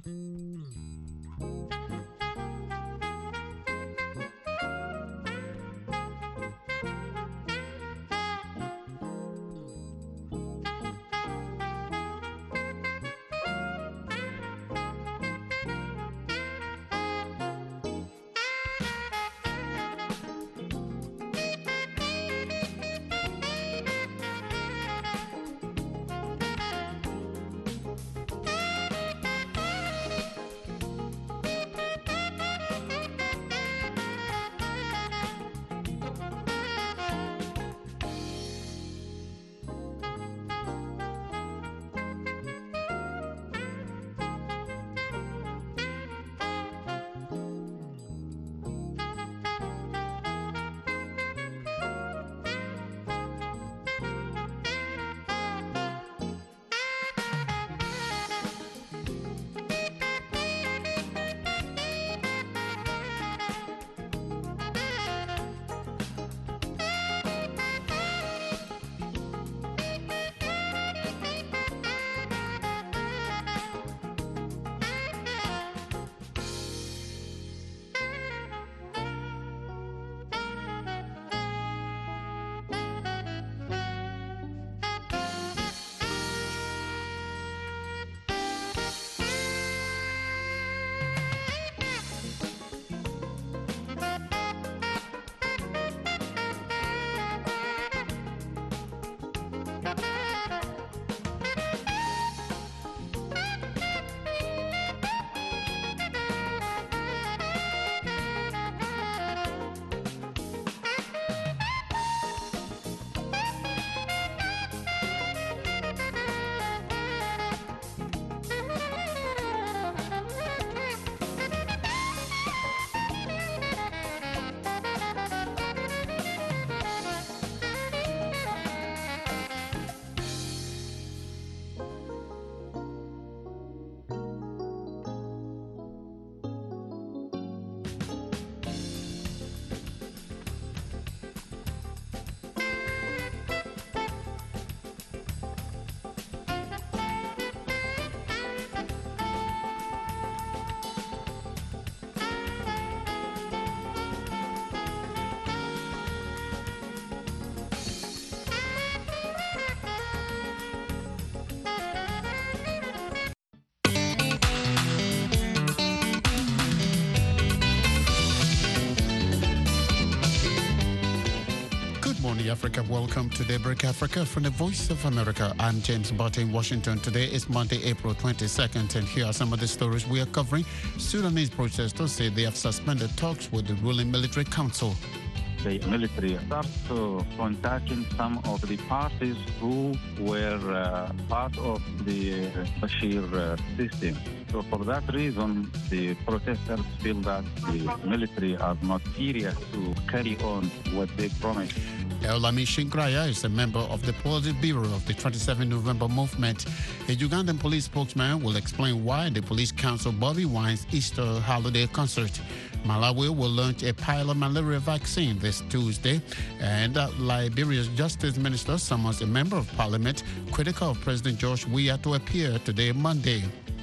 Good morning, Africa. Welcome to Daybreak Africa from the Voice of America. I'm James Barton in Washington. Today is Monday, April 22nd, and here are some of the stories we are covering. Sudanese protesters say they have suspended talks with the ruling military council. The military started contacting some of the parties who were part of the Bashir system. So for that reason, the protesters feel that the military are not serious to carry on what they promised. Olami Shingraya is a member of the Politburo of the 27 November movement. A Ugandan police spokesman will explain why the police canceled Bobby Wine's Easter holiday concert. Malawi will launch a pilot malaria vaccine this Tuesday, and Liberia's justice minister summons a member of parliament critical of President George Weah to appear today, Monday.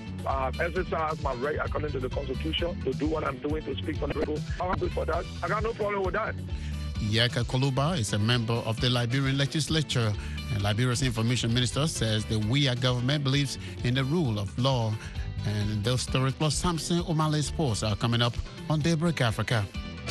Exercise my right according to the Constitution to do what I'm doing, to speak for the people. I'm happy for that. I got no problem with that. Yaka Koluba is a member of the Liberian legislature. And Liberia's information minister says the Weah government believes in the rule of law. And those stories plus Samson Omale Sports are coming up on Daybreak Africa.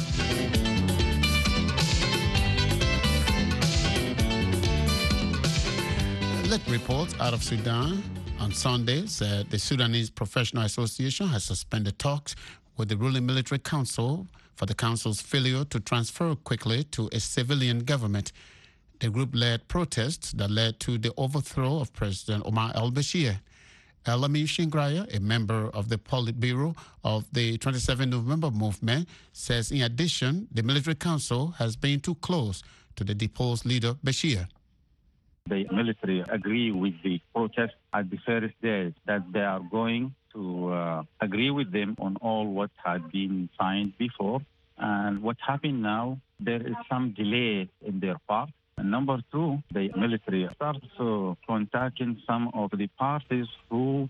Let reports out of Sudan on Sunday said the Sudanese Professional Association has suspended talks with the ruling military council for the council's failure to transfer quickly to a civilian government. The group led protests that led to the overthrow of President Omar al-Bashir. Olami Shingraya, a member of the Politburo of the 27 November movement, says in addition, the military council has been too close to the deposed leader Bashir. The military agree with the protest at the first days that they are going to agree with them on all what had been signed before. And what happened now, there is some delay in their part. And number two, the military starts contacting some of the parties who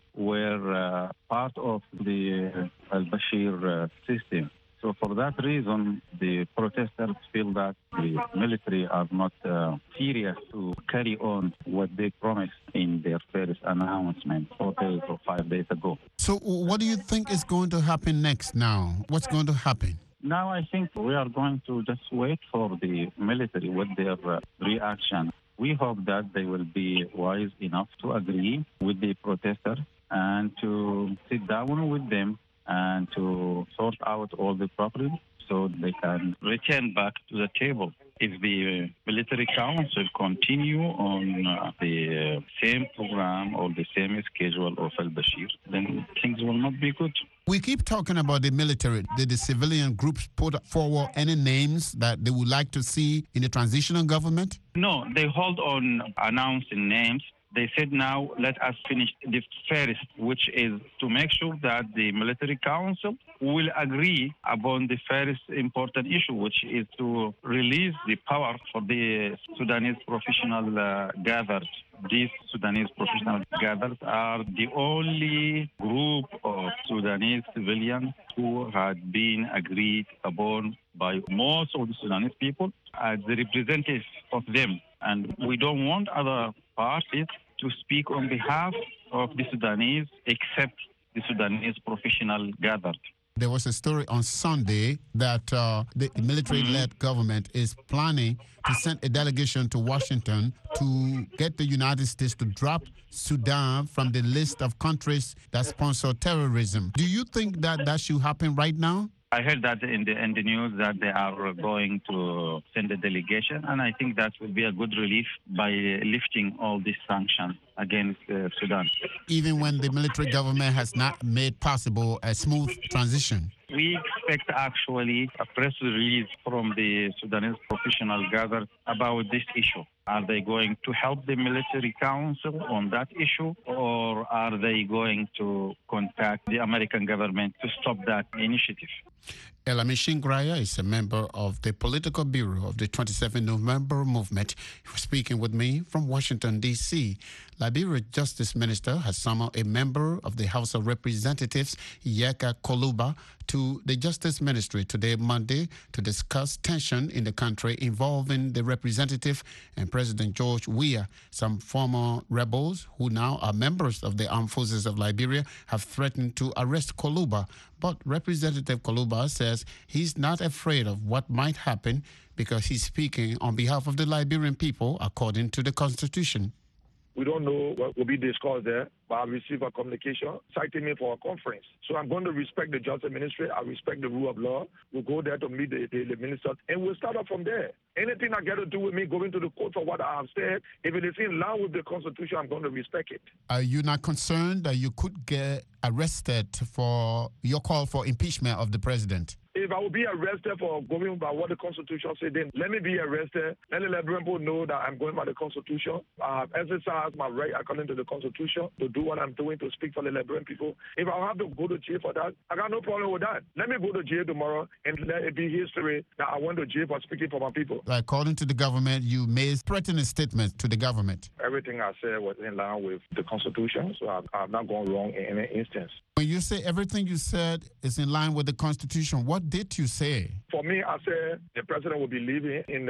were part of the al-Bashir system. So for that reason, the protesters feel that the military are not serious to carry on what they promised in their first announcement 4 days or 5 days ago. So what do you think is going to happen next now? What's going to happen? Now I think we are going to just wait for the military with their reaction. We hope that they will be wise enough to agree with the protesters and to sit down with them and to sort out all the problems so they can return back to the table. If the military council continue on the same program or the same schedule of al-Bashir, then things will not be good. We keep talking about the military. Did the civilian groups put forward any names that they would like to see in the transitional government? No, they hold on announcing names. They said now let us finish the first, which is to make sure that the military council will agree upon the first important issue, which is to release the power for the Sudanese professional gathers. These Sudanese professional gathers are the only group of Sudanese civilians who had been agreed upon by most of the Sudanese people as the representatives of them. And we don't want other parties to speak on behalf of the Sudanese except the Sudanese professional gathered. There was a story on Sunday that the military-led government is planning to send a delegation to Washington to get the United States to drop Sudan from the list of countries that sponsor terrorism. Do you think that that should happen right now? I heard that in the news that they are going to send a delegation, and I think that will be a good relief by lifting all these sanctions against Sudan. Even when the military government has not made possible a smooth transition? We expect actually a press release from the Sudanese professional gathered about this issue. Are they going to help the military council on that issue, or are they going to contact the American government to stop that initiative? Elami Shingraya is a member of the Political Bureau of the 27 November Movement. He was speaking with me from Washington, D.C. Liberia Justice Minister has summoned a member of the House of Representatives, Yeka Koluba, to the Justice Ministry today, Monday, to discuss tension in the country involving the representative and President George Weah. Some former rebels who now are members of the Armed Forces of Liberia have threatened to arrest Koluba. But Representative Koluba says he's not afraid of what might happen because he's speaking on behalf of the Liberian people, according to the Constitution. We don't know what will be discussed there, but I received a communication citing me for a conference. So I'm going to respect the Justice Ministry. I respect the rule of law. We'll go there to meet the minister, and we'll start off from there. Anything that got to do with me going to the court for what I have said, if it is in line with the Constitution, I'm going to respect it. Are you not concerned that you could get arrested for your call for impeachment of the president? If I will be arrested for going by what the Constitution said, then let me be arrested. Let the Liberian people know that I'm going by the Constitution. I have exercised my right according to the Constitution to do what I'm doing, to speak for the Liberian people. If I have to go to jail for that, I got no problem with that. Let me go to jail tomorrow and let it be history that I went to jail for speaking for my people. According to the government, you made threatening statements to the government. Everything I said was in line with the Constitution, so I've not gone wrong in any instance. When you say everything you said is in line with the Constitution, what did you say? For me, I said the president will be leaving in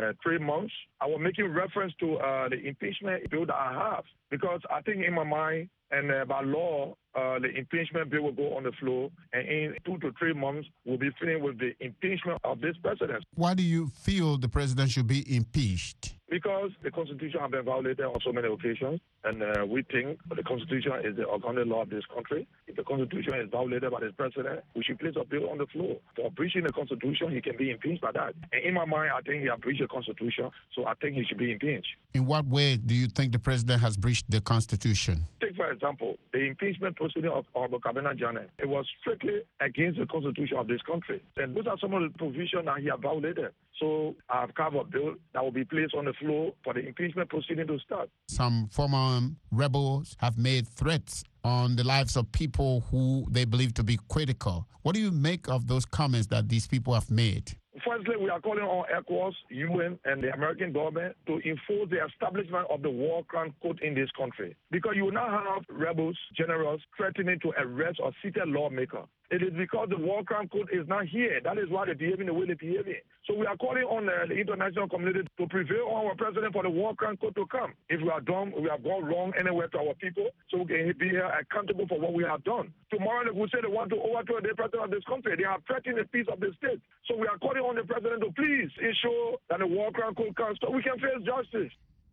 3 months. I was making reference to the impeachment bill that I have, because I think in my mind and by law, the impeachment bill will go on the floor, and in 2 to 3 months, we'll be finished with the impeachment of this president. Why do you feel the president should be impeached? Because the Constitution has been violated on so many occasions, and we think the Constitution is the organic law of this country. If the Constitution is violated by this president, we should place a bill on the floor. For breaching the Constitution, he can be impeached by that. And in my mind, I think he has breached the Constitution, so I think he should be impeached. In what way do you think the president has breached the Constitution? Take, for example, the impeachment proceeding of Honorable Kabena Janneh. It was strictly against the Constitution of this country. And those are some of the provisions that he has violated. So I've carved a bill that will be placed on the floor for the impeachment proceeding to start. Some former rebels have made threats on the lives of people who they believe to be critical. What do you make of those comments that these people have made? For Firstly, we are calling on ECOWAS, UN, and the American government to enforce the establishment of the war crime code in this country. Because you now have rebels, generals, threatening to arrest or sit a lawmaker. It is because the war crime code is not here. That is why they're behaving the way they're behaving. So we are calling on the international community to prevail on our president for the war crime code to come. If we are done, we have gone wrong anywhere to our people, so we can be here accountable for what we have done. Tomorrow, if we say they want to overthrow the president of this country, they have threatened the peace of the state. So we are calling on the president to please ensure that the war crime code comes so we can face justice.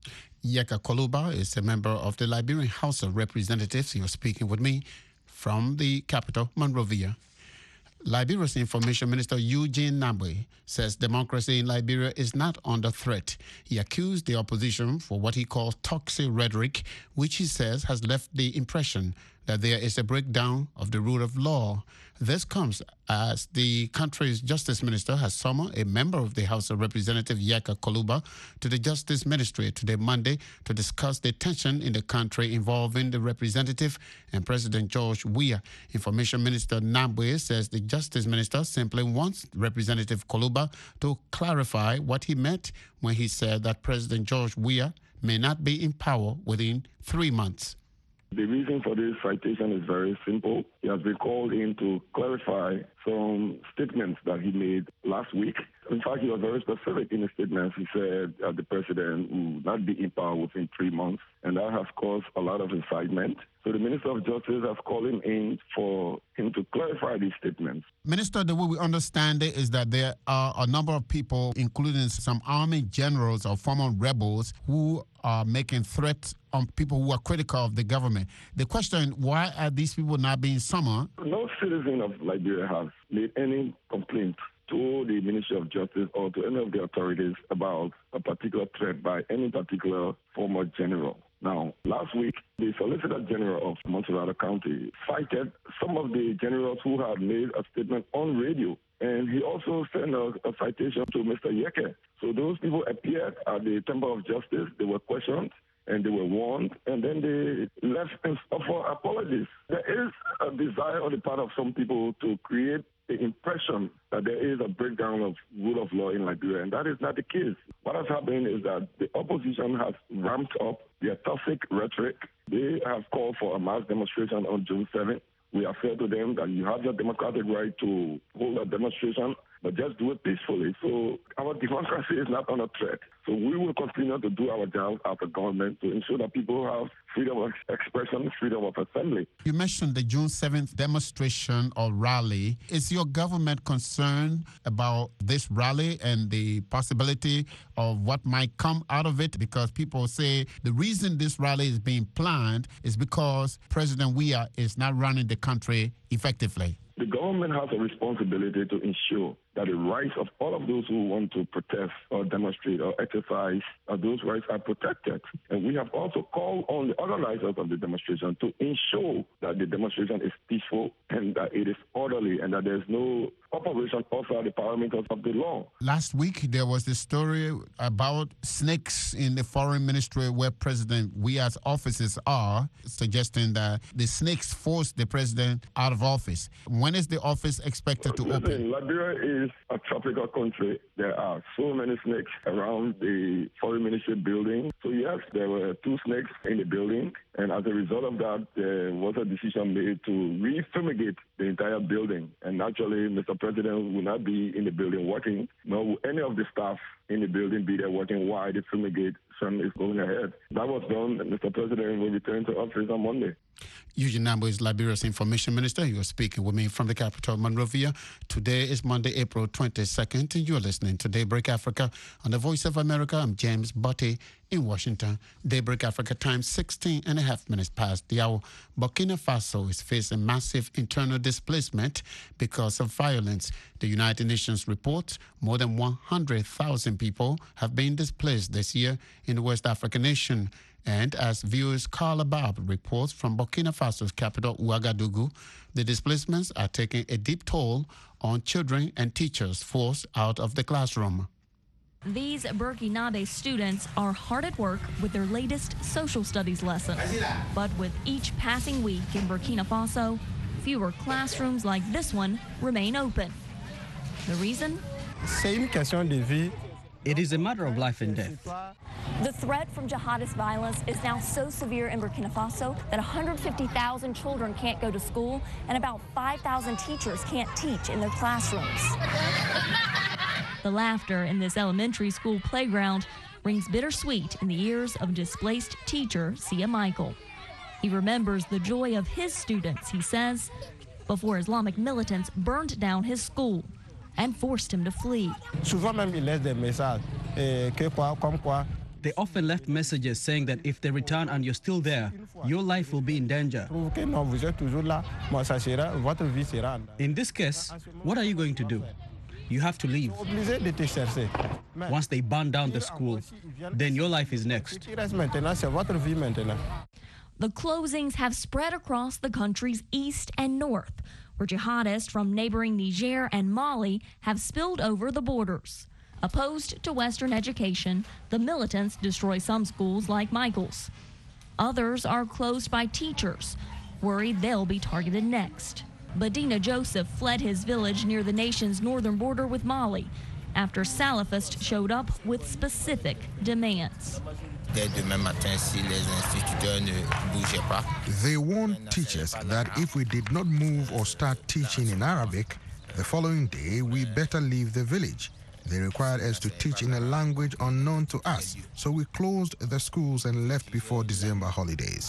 Yeka Koluba is a member of the Liberian House of Representatives. He was speaking with me from the capital, Monrovia. Liberia's Information Minister Eugene Nambwe says democracy in Liberia is not under threat. He accused the opposition for what he calls toxic rhetoric, which he says has left the impression that there is a breakdown of the rule of law. This comes as the country's Justice Minister has summoned a member of the House of Representatives, Yeka Koluba, to the Justice Ministry today, Monday, to discuss the tension in the country involving the representative and President George Weah. Information Minister Nambwe says the Justice Minister simply wants Representative Koluba to clarify what he meant when he said that President George Weah may not be in power within 3 months. The reason for this citation is very simple. He has been called in to clarify some statements that he made last week. In fact, he was very specific in his statements. He said that the president will not be in power within 3 months, and that has caused a lot of incitement. So the Minister of Justice has called him in for him to clarify these statements. Minister, the way we understand it is that there are a number of people, including some army generals or former rebels, who are making threats on people who are critical of the government. The question, why are these people not being summoned? No citizen of Liberia has made any complaint to the Ministry of Justice or to any of the authorities about a particular threat by any particular former general. Now, last week, the Solicitor General of Montserrat County cited some of the generals who had made a statement on radio, and he also sent a citation to Mr. Yeke. So those people appeared at the Temple of Justice, they were questioned, and they were warned, and then they left and offered apologies. There is a desire on the part of some people to create the impression that there is a breakdown of rule of law in Liberia, and that is not the case. What has happened is that the opposition has ramped up their toxic rhetoric. They have called for a mass demonstration on June 7th. We have said to them that you have your democratic right to hold a demonstration, but just do it peacefully. So our democracy is not under threat. So we will continue to do our job as a government to ensure that people have freedom of expression, freedom of assembly. You mentioned the June 7th demonstration or rally. Is your government concerned about this rally and the possibility of what might come out of it? Because people say the reason this rally is being planned is because President Weah is not running the country effectively. The government has a responsibility to ensure that the rights of all of those who want to protest or demonstrate or exercise, those rights are protected. And we have also called on the organizers of the demonstration to ensure that the demonstration is peaceful and that it is orderly and that there's no operation outside the parameters of the law. Last week, there was this story about snakes in the foreign ministry where President Weah's offices are, suggesting that the snakes forced the president out of office. When is the office expected to open? Liberia is a tropical country. There are so many snakes around the foreign ministry building. So yes, there were 2 snakes in the building. And as a result of that, there was a decision made to re-fumigate the entire building. And actually, Mr. President will not be in the building working, nor will any of the staff in the building be there working while the fumigation is going ahead. That was done, and Mr. President will return to office on Monday. Eugene Nambwe is Liberia's Information Minister. You are speaking with me from the capital, Monrovia. Today is Monday, April 22nd, and you're listening to Daybreak Africa on the Voice of America. I'm James Botte in Washington. Daybreak Africa time, 16 and a half minutes past the hour. Burkina Faso is facing massive internal displacement because of violence. The United Nations reports more than 100,000 people have been displaced this year in the West African nation. And as viewers Carla Bab reports from Burkina Faso's capital, Ouagadougou, the displacements are taking a deep toll on children and teachers forced out of the classroom. These Burkinabe students are hard at work with their latest social studies lesson. But with each passing week in Burkina Faso, fewer classrooms like this one remain open. The reason? It is a matter of life and death. The threat from jihadist violence is now so severe in Burkina Faso that 150,000 children can't go to school and about 5,000 teachers can't teach in their classrooms. The laughter in this elementary school playground rings bittersweet in the ears of displaced teacher Sia Michael. He remembers the joy of his students, he says, before Islamic militants burned down his school and forced him to flee. They often left messages saying that if they return and you're still there, your life will be in danger. In this case, what are you going to do? You have to leave. Once they burn down the school, then your life is next. The closings have spread across the country's east and north, where jihadists from neighboring Niger and Mali have spilled over the borders. Opposed to Western education, the militants destroy some schools like Michael's. Others are closed by teachers, worried they'll be targeted next. Badina Joseph fled his village near the nation's northern border with Mali after Salafists showed up with specific demands. They warned teachers that if we did not move or start teaching in Arabic, the following day we better leave the village. They required us to teach in a language unknown to us, so we closed the schools and left before December holidays.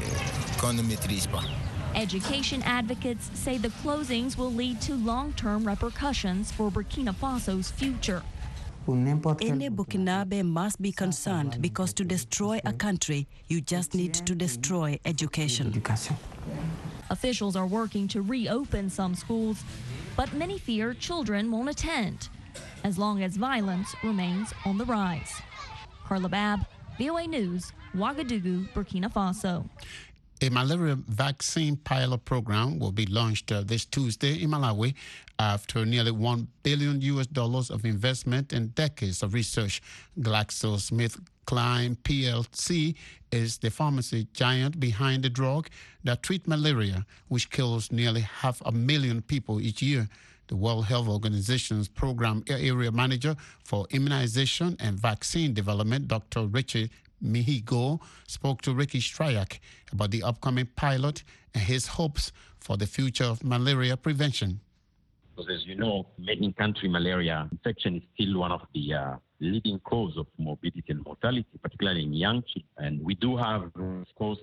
Education advocates say the closings will lead to long-term repercussions for Burkina Faso's future. Any Burkinabe must be concerned because to destroy a country, you just need to destroy education. Officials are working to reopen some schools, but many fear children won't attend as long as violence remains on the rise. Carla Babb, VOA News, Ouagadougou, Burkina Faso. A malaria vaccine pilot program will be launched this Tuesday in Malawi after nearly $1 billion of investment and decades of research. GlaxoSmithKline PLC is the pharmacy giant behind the drug that treats malaria, which kills nearly 500,000 people each year. The World Health Organization's program area manager for immunization and vaccine development, Dr. Richie Mihigo, spoke to Ricky Stryak about the upcoming pilot and his hopes for the future of malaria prevention. Because as you know, in-country malaria infection is still one of the leading cause of morbidity and mortality, particularly in young children. And we do have, of course,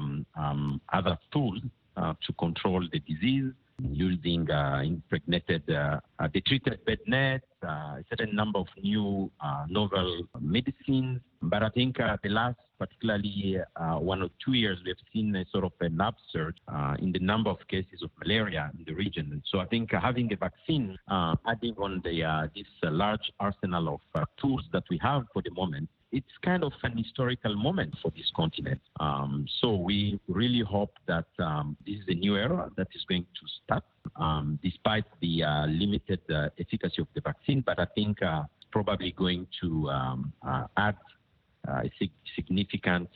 other tools to control the disease, using impregnated, the treated bed nets, a certain number of new novel medicines. But I think the last, particularly 1 or 2 years, we have seen a sort of an upsurge in the number of cases of malaria in the region. And so I think having a vaccine, adding on this large arsenal of tools that we have for the moment, it's kind of an historical moment for this continent. So we really hope that this is a new era that is going to start, despite the limited efficacy of the vaccine. But I think it's probably going to add a significant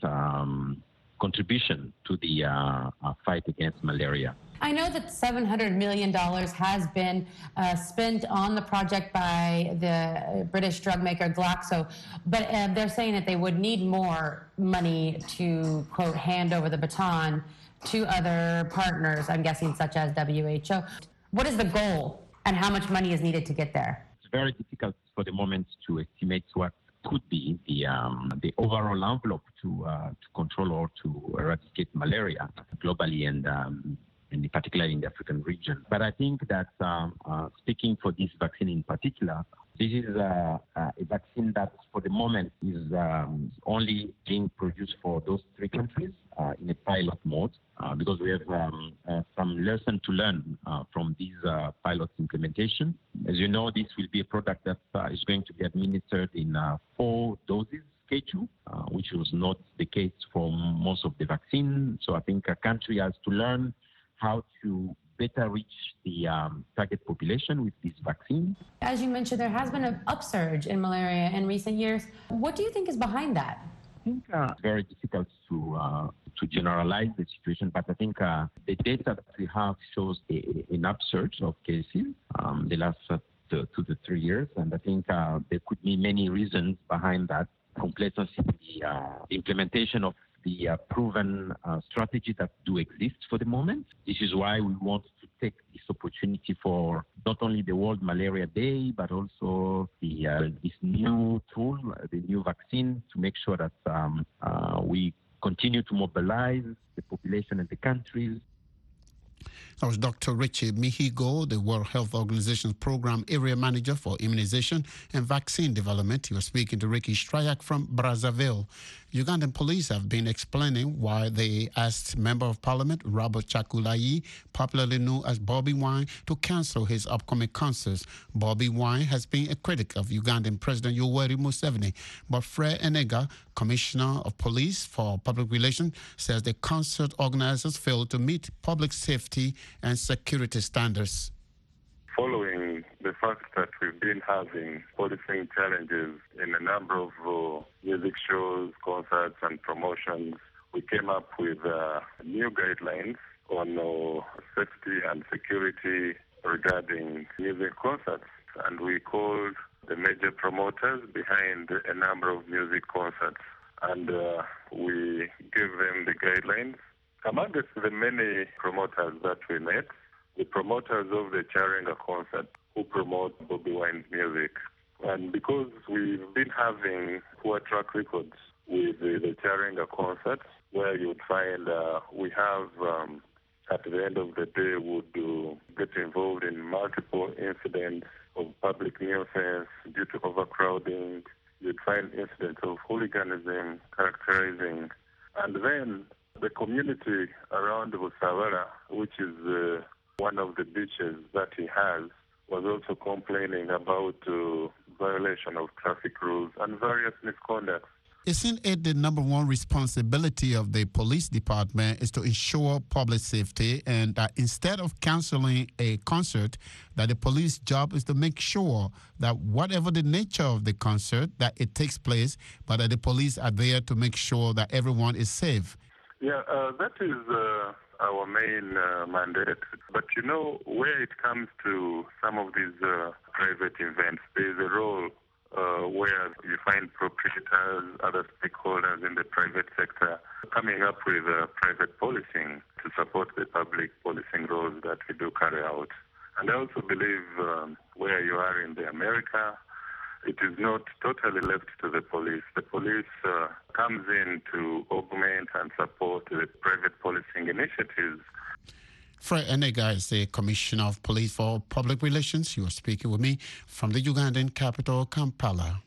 contribution to the fight against malaria. I know that $700 million has been spent on the project by the British drug maker Glaxo, but they're saying that they would need more money to, quote, hand over the baton to other partners, I'm guessing, such as WHO. What is the goal and how much money is needed to get there? It's very difficult for the moment to estimate what could be the overall envelope to control or to eradicate malaria globally and particularly in the African region. But I think that speaking for this vaccine in particular, this is a vaccine that for the moment is only being produced for those 3 countries in a pilot mode because we have some lesson to learn from these pilot implementation. As you know, this will be a product that is going to be administered in 4 doses schedule, which was not the case for most of the vaccine. So I think a country has to learn how to better reach the target population with this vaccine. As you mentioned, there has been an upsurge in malaria in recent years. What do you think is behind that? I think it's very difficult to generalize the situation, but I think the data that we have shows an upsurge of cases the last 2 to 3 years. And I think there could be many reasons behind that. Complacency, the implementation of the proven strategies that do exist for the moment. This is why we want to take this opportunity for not only the World Malaria Day, but also this new tool, the new vaccine, to make sure that we continue to mobilize the population and the countries. That was Dr. Richie Mihigo, the World Health Organization's Program Area Manager for Immunization and Vaccine Development. He was speaking to Ricky Strayak from Brazzaville. Ugandan police have been explaining why they asked Member of Parliament Robert Chagulanyi, popularly known as Bobby Wine, to cancel his upcoming concerts. Bobby Wine has been a critic of Ugandan President Yoweri Museveni, but Fred Enega, Commissioner of Police for Public Relations, says the concert organizers failed to meet public safety and security standards. Following the fact that we've been having policing challenges in a number of music shows, concerts, and promotions, we came up with new guidelines on safety and security regarding music concerts. And we called the major promoters behind a number of music concerts. And we gave them the guidelines. Amongst the many promoters that we met, the promoters of the Charenga concert who promote Bobby Wine's music. And because we've been having poor track records with the Charenga concerts, where you'd find we have, at the end of the day, would get involved in multiple incidents of public nuisance due to overcrowding. You'd find incidents of hooliganism characterizing. And then the community around Busawara, which is one of the beaches that he has, was also complaining about violation of traffic rules and various misconducts. Isn't it the number one responsibility of the police department is to ensure public safety, and that instead of canceling a concert, that the police job is to make sure that whatever the nature of the concert, that it takes place, but that the police are there to make sure that everyone is safe? Yeah, that is our main mandate. But you know, where it comes to some of these private events, there is a role where you find proprietors, other stakeholders in the private sector coming up with private policing to support the public policing roles that we do carry out. And I also believe where you are in the America, it is not totally left to the police. The police comes in to augment and support the private policing initiatives. Fred Enega is the Commissioner of Police for Public Relations. You are speaking with me from the Ugandan capital, Kampala.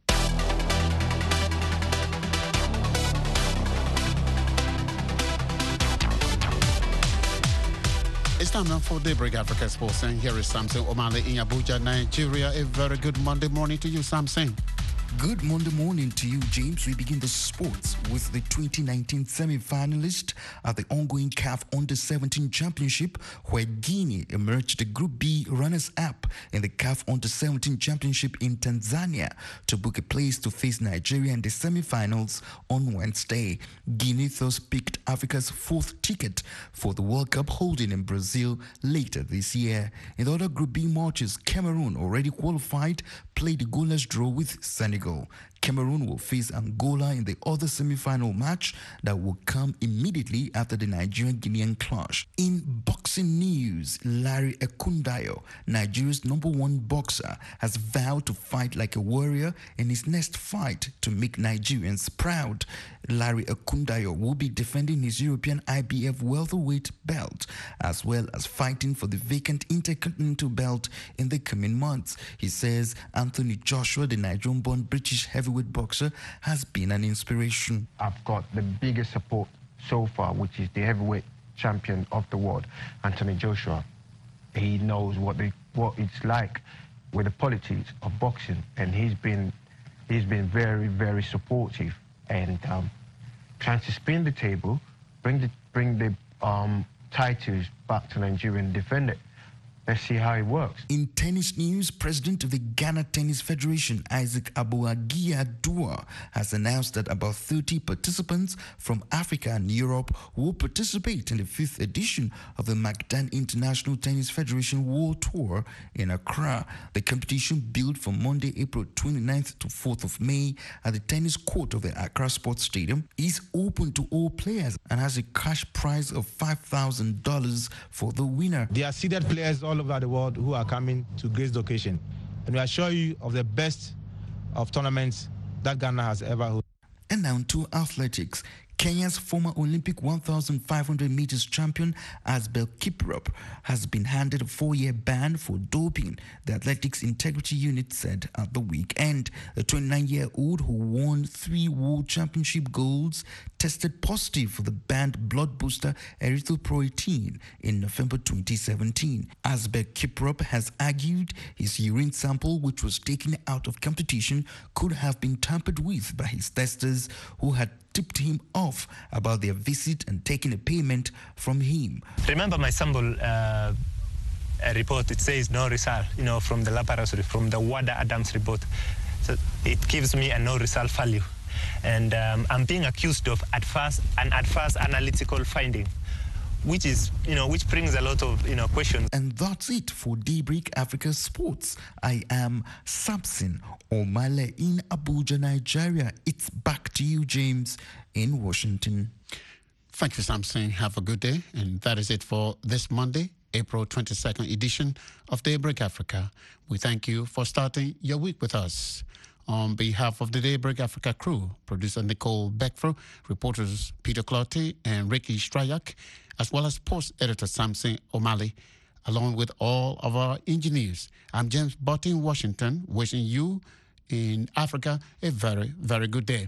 It's time now for Daybreak Africa Sports, and here is Samson Omale in Abuja, Nigeria. A very good Monday morning to you, Samson. Good Monday morning to you, James. We begin the sports with the 2019 semi-finalist at the ongoing CAF Under-17 Championship, where Guinea emerged the Group B runners-up in the CAF Under-17 Championship in Tanzania to book a place to face Nigeria in the semi-finals on Wednesday. Guinea thus picked Africa's fourth ticket for the World Cup holding in Brazil later this year. In the other Group B matches, Cameroon, already qualified, played a goalless draw with Senegal. Cameroon will face Angola in the other semi-final match that will come immediately after the Nigerian-Guinean clash. In boxing news, Larry Ekundayo, Nigeria's #1 boxer, has vowed to fight like a warrior in his next fight to make Nigerians proud. Larry Ekundayo will be defending his European IBF welterweight belt, as well as fighting for the vacant Intercontinental belt in the coming months. He says Anthony Joshua, the Nigerian-born British heavyweight boxer, has been an inspiration. I've got the biggest support so far, which is the heavyweight champion of the world, Anthony Joshua. He knows what it's like with the politics of boxing, and he's been very, very supportive and trying to spin the table, bring the titles back to Nigeria and defend it. let's see how it works. In tennis news, President of the Ghana Tennis Federation, Isaac Abuagia-Dua, has announced that about 30 participants from Africa and Europe will participate in the 5th edition of the Magdan International Tennis Federation World Tour in Accra. The competition, billed from Monday, April 29th to 4th of May at the tennis court of the Accra Sports Stadium, is open to all players and has a cash prize of $5,000 for the winner. There are seeded players all over the world who are coming to grace the occasion, and we assure you of the best of tournaments that Ghana has ever hosted. And now to athletics. Kenya's former Olympic 1,500 meters champion Asbel Kiprop has been handed a 4-year ban for doping, the Athletics Integrity Unit said at the weekend. The 29-year-old, who won 3 World Championship golds, tested positive for the banned blood booster erythropoietin in November 2017. Asbel Kiprop has argued his urine sample, which was taken out of competition, could have been tampered with by his testers, who had tipped him off about their visit and taking a payment from him. Remember my sample report, it says no result, from the laboratory, from the Wada Adams report. So it gives me a no result value. And I'm being accused of adverse analytical finding, which is, which brings a lot of, questions. And that's it for Daybreak Africa Sports. I am Samson Omale in Abuja, Nigeria. It's back to you, James, in Washington. Thank you, Samson. Have a good day. And that is it for this Monday, April 22nd edition of Daybreak Africa. We thank you for starting your week with us. On behalf of the Daybreak Africa crew, producer Nicole Beckfro, reporters Peter Clottey and Ricky Strayak, as well as post editor Samson O'Malley, along with all of our engineers, I'm James Butt in Washington, wishing you in Africa a very, very good day.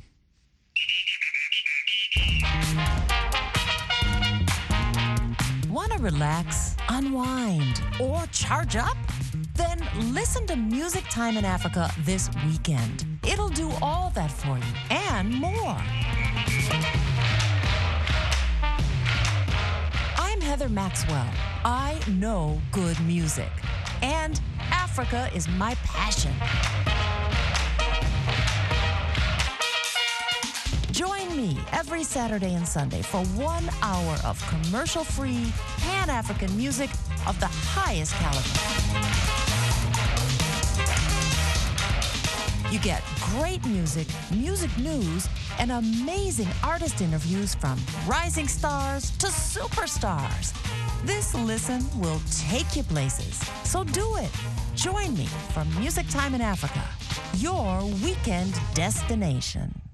Want to relax, unwind, or charge up? Then listen to Music Time in Africa this weekend. It'll do all that for you and more. I'm Heather Maxwell. I know good music, and Africa is my passion. Join me every Saturday and Sunday for 1 hour of commercial-free, Pan-African music of the highest caliber. You get great music, music news, and amazing artist interviews from rising stars to superstars. This listen will take you places, so do it. Join me for Music Time in Africa, your weekend destination.